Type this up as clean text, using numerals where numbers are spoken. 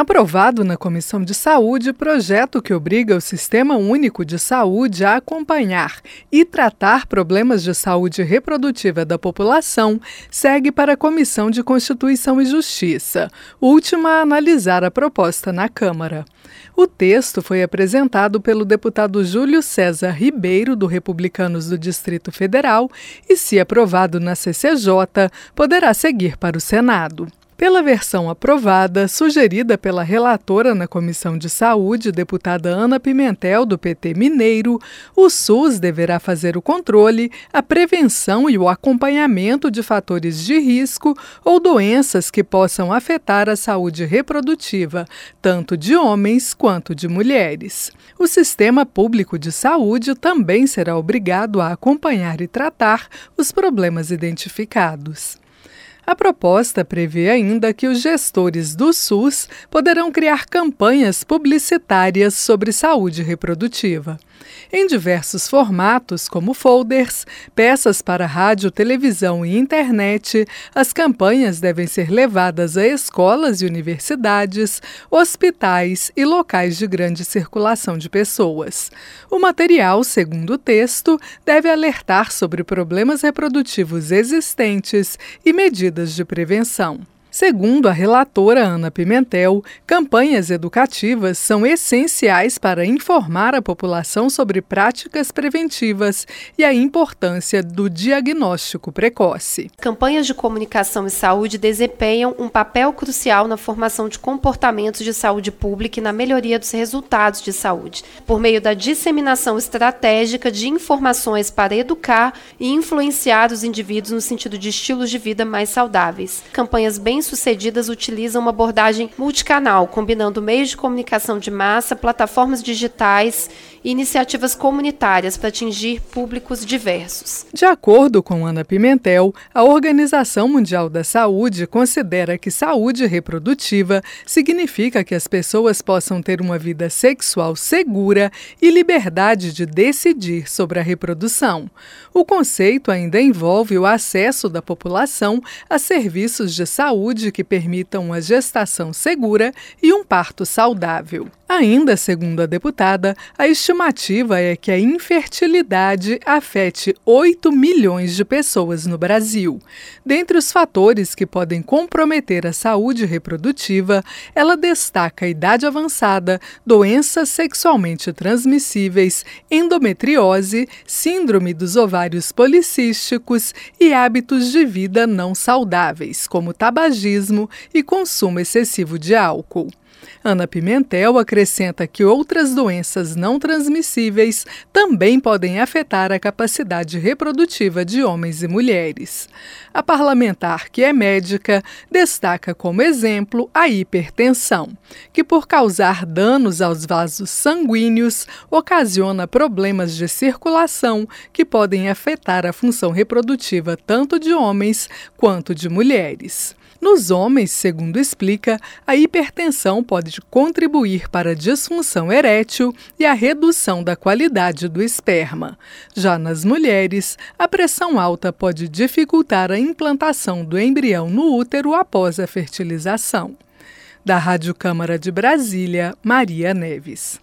Aprovado na Comissão de Saúde, projeto que obriga o Sistema Único de Saúde a acompanhar e tratar problemas de saúde reprodutiva da população, segue para a Comissão de Constituição e Justiça, última a analisar a proposta na Câmara. O texto foi apresentado pelo deputado Júlio César Ribeiro, do Republicanos do Distrito Federal, e, se aprovado na CCJ, poderá seguir para o Senado. Pela versão aprovada, sugerida pela relatora na Comissão de Saúde, deputada Ana Pimentel, do PT Mineiro, o SUS deverá fazer o controle, a prevenção e o acompanhamento de fatores de risco ou doenças que possam afetar a saúde reprodutiva, tanto de homens quanto de mulheres. O Sistema Público de Saúde também será obrigado a acompanhar e tratar os problemas identificados. A proposta prevê ainda que os gestores do SUS poderão criar campanhas publicitárias sobre saúde reprodutiva. Em diversos formatos, como folders, peças para rádio, televisão e internet, as campanhas devem ser levadas a escolas e universidades, hospitais e locais de grande circulação de pessoas. O material, segundo o texto, deve alertar sobre problemas reprodutivos existentes e medidas de prevenção. Segundo a relatora Ana Pimentel, campanhas educativas são essenciais para informar a população sobre práticas preventivas e a importância do diagnóstico precoce. Campanhas de comunicação e saúde desempenham um papel crucial na formação de comportamentos de saúde pública e na melhoria dos resultados de saúde, por meio da disseminação estratégica de informações para educar e influenciar os indivíduos no sentido de estilos de vida mais saudáveis. Campanhas bem-sucedidas utilizam uma abordagem multicanal, combinando meios de comunicação de massa, plataformas digitais e iniciativas comunitárias para atingir públicos diversos. De acordo com Ana Pimentel, a Organização Mundial da Saúde considera que saúde reprodutiva significa que as pessoas possam ter uma vida sexual segura e liberdade de decidir sobre a reprodução. O conceito ainda envolve o acesso da população a serviços de saúde que permitam uma gestação segura e um parto saudável. Ainda, segundo a deputada, a estimativa é que a infertilidade afete 8 milhões de pessoas no Brasil. Dentre os fatores que podem comprometer a saúde reprodutiva, ela destaca a idade avançada, doenças sexualmente transmissíveis, endometriose, síndrome dos ovários policísticos e hábitos de vida não saudáveis, como tabagismo e consumo excessivo de álcool. Ana Pimentel acrescenta que outras doenças não transmissíveis também podem afetar a capacidade reprodutiva de homens e mulheres. A parlamentar, que é médica, destaca como exemplo a hipertensão, que por causar danos aos vasos sanguíneos, ocasiona problemas de circulação que podem afetar a função reprodutiva tanto de homens quanto de mulheres. Nos homens, segundo explica, a hipertensão pode contribuir para a disfunção erétil e a redução da qualidade do esperma. Já nas mulheres, a pressão alta pode dificultar a implantação do embrião no útero após a fertilização. Da Rádio Câmara de Brasília, Maria Neves.